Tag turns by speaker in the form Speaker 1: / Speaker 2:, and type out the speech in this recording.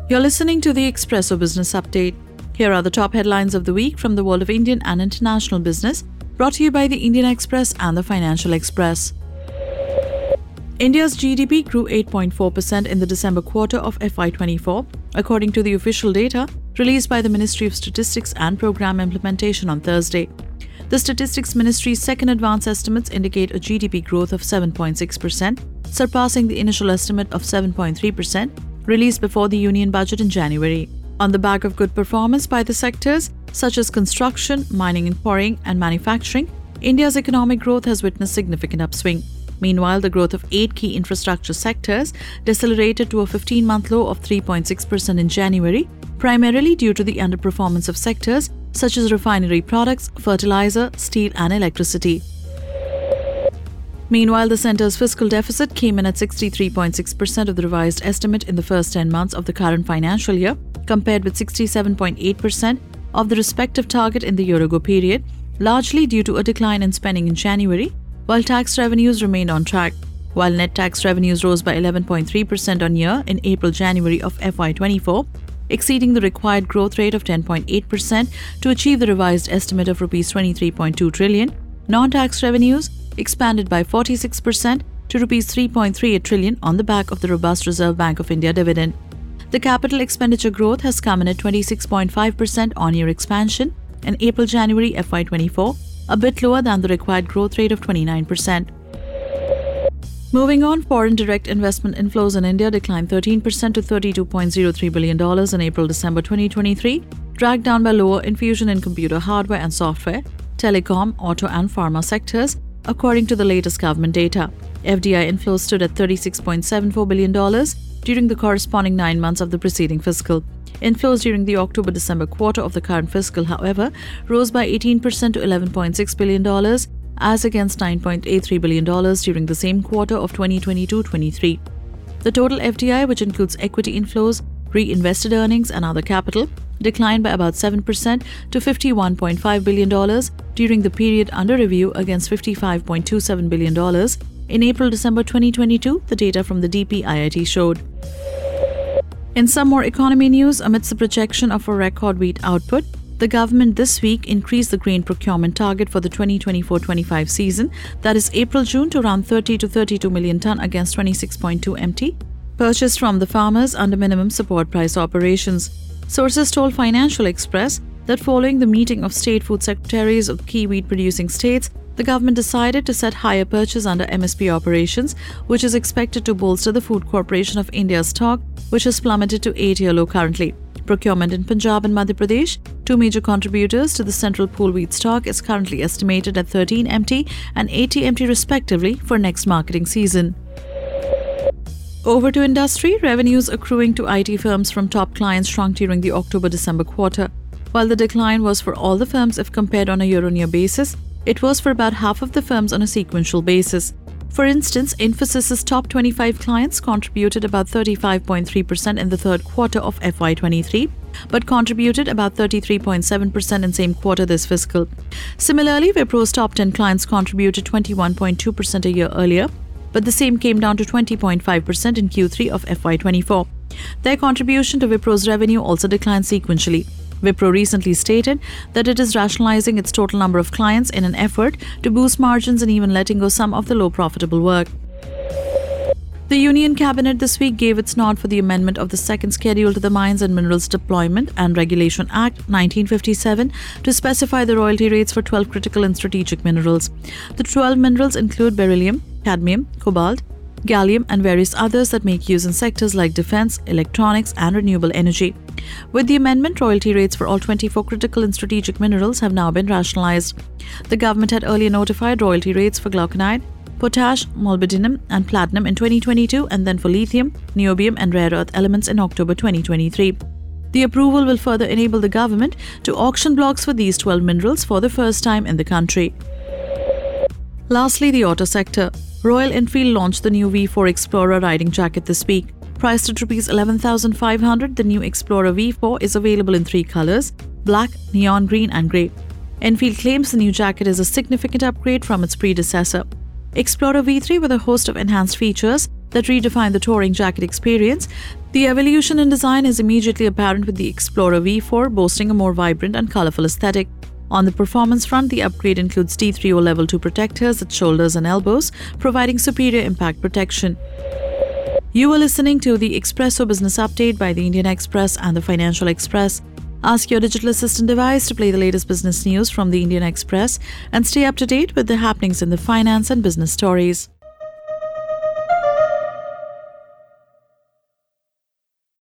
Speaker 1: You're listening to the Expresso Business Update. Here are the top headlines of the week from the world of Indian and international business, brought to you by the Indian Express and the Financial Express. India's GDP grew 8.4% in the December quarter of FY24, according to the official data released by the Ministry of Statistics and Programme Implementation on Thursday. The Statistics Ministry's second advance estimates indicate a GDP growth of 7.6%, surpassing the initial estimate of 7.3%, released before the Union Budget in January. On the back of good performance by the sectors such as construction, mining and quarrying, and manufacturing, India's economic growth has witnessed significant upswing. Meanwhile, the growth of 8 key infrastructure sectors decelerated to a 15-month low of 3.6% in January, primarily due to the underperformance of sectors such as refinery products, fertilizer, steel, and electricity. Meanwhile, the centre's fiscal deficit came in at 63.6% of the revised estimate in the first 10 months of the current financial year, compared with 67.8% of the respective target in the year-ago period, largely due to a decline in spending in January, while tax revenues remained on track. While net tax revenues rose by 11.3% on year in April-January of FY24, exceeding the required growth rate of 10.8% to achieve the revised estimate of Rs 23.2 trillion, non-tax revenues expanded by 46% to Rs 3.38 trillion on the back of the robust Reserve Bank of India dividend. The capital expenditure growth has come in at 26.5% on-year expansion in April-January FY24, a bit lower than the required growth rate of 29%. Moving on, foreign direct investment inflows in India declined 13% to $32.03 billion in April-December 2023, dragged down by lower infusion in computer hardware and software, telecom, auto and pharma sectors, according to the latest government data. FDI inflows stood at $36.74 billion during the corresponding 9 months of the preceding fiscal. Inflows during the October-December quarter of the current fiscal, however, rose by 18% to $11.6 billion, as against $9.83 billion during the same quarter of 2022-23. The total FDI, which includes equity inflows, reinvested earnings and other capital, declined by about 7% to $51.5 billion during the period under review against $55.27 billion in April-December 2022, the data from the DPIIT showed. In some more economy news, amidst the projection of a record wheat output, the government this week increased the grain procurement target for the 2024-25 season, that is April-June, to around 30 to 32 million tonne against 26.2 MT, purchased from the farmers under minimum support price operations. Sources told Financial Express that following the meeting of state food secretaries of key wheat-producing states, the government decided to set higher purchase under MSP operations, which is expected to bolster the Food Corporation of India's stock, which has plummeted to 8-year low currently. Procurement in Punjab and Madhya Pradesh, two major contributors to the central pool wheat stock, is currently estimated at 13 MT and 80 MT respectively for next marketing season. Over to industry, revenues accruing to IT firms from top clients shrunk during the October-December quarter. While the decline was for all the firms if compared on a year-on-year basis, it was for about half of the firms on a sequential basis. For instance, Infosys's top 25 clients contributed about 35.3% in the third quarter of FY23, but contributed about 33.7% in same quarter this fiscal. Similarly, Wipro's top 10 clients contributed 21.2% a year earlier, but the same came down to 20.5% in Q3 of FY24. Their contribution to Wipro's revenue also declined sequentially. Wipro recently stated that it is rationalizing its total number of clients in an effort to boost margins and even letting go some of the low profitable work. The Union Cabinet this week gave its nod for the amendment of the second schedule to the Mines and Minerals Deployment and Regulation Act 1957 to specify the royalty rates for 12 critical and strategic minerals. The 12 minerals include beryllium, cadmium, cobalt, gallium and various others that make use in sectors like defense, electronics and renewable energy. With the amendment, royalty rates for all 24 critical and strategic minerals have now been rationalized. The government had earlier notified royalty rates for glauconite, potash, molybdenum and platinum in 2022 and then for lithium, niobium and rare earth elements in October 2023. The approval will further enable the government to auction blocks for these 12 minerals for the first time in the country. Lastly, the auto sector. Royal Enfield launched the new V4 Explorer riding jacket this week. Priced at Rs 11,500, the new Explorer V4 is available in 3 colors: black, neon green and grey. Enfield claims the new jacket is a significant upgrade from its predecessor. Explorer V3, with a host of enhanced features, that redefine the touring jacket experience. The evolution in design is immediately apparent with the Explorer V4 boasting a more vibrant and colorful aesthetic. On the performance front, the upgrade includes T3O Level 2 protectors at shoulders and elbows, providing superior impact protection. You are listening to the Expresso Business Update by the Indian Express and the Financial Express. Ask your digital assistant device to play the latest business news from the Indian Express and stay up to date with the happenings in the finance and business stories.